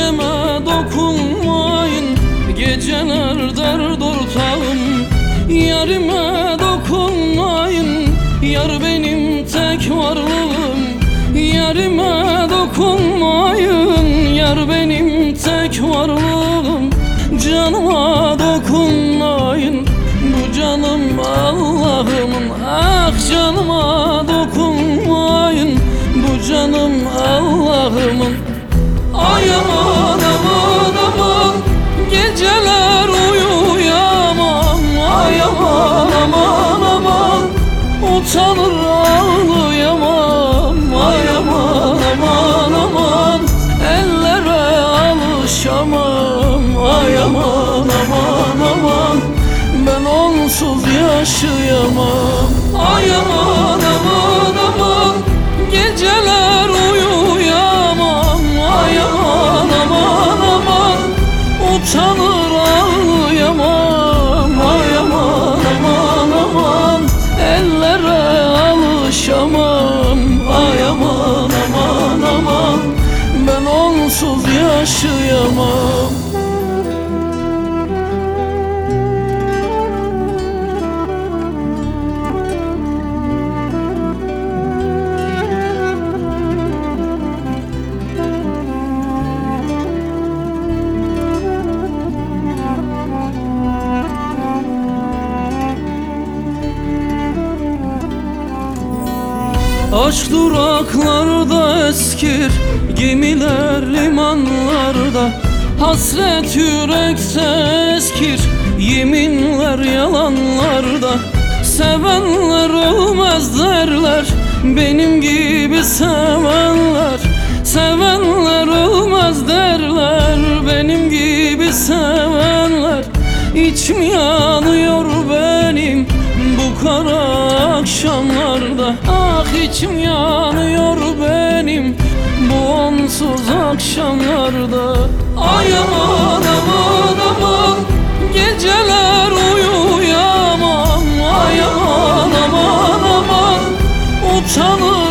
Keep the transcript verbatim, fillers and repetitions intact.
Yarime dokunmayın, geceler dert ortağım. Yarime dokunmayın, yar benim tek varlığım. Yarime dokunmayın, yar benim tek varlığım. Canıma dokunmayın, bu canım Allah'ımın. Ah canıma dokunmayın, bu canım Allah'ımın. Ay aman aman aman, geceler uyuyamam. Ay aman aman aman, utanır ağlayamam. Ay aman aman aman, ellere alışamam. Ay aman aman aman, ben onsuz yaşayamam. Ay aman aman aman, geceler uyuyamam. Ay aman aman aman, utanır ağlayamam. Ay aman aman aman, ellere alışamam. Ay aman aman aman, ben onsuz yaşayamam. Aşk duraklarda eskir, gemiler limanlarda. Hasret yürekte eskir, yeminler yalanlarda. Sevenler ölmez derler, benim gibi sevenler. Sevenler ölmez derler, benim gibi sevenler. İçim yanıyor benim bu kara akşamlarda. Ah içim yanıyor benim bu onsuz akşamlarda. Ay aman aman aman, geceler uyuyamam. Ay aman aman aman, utanır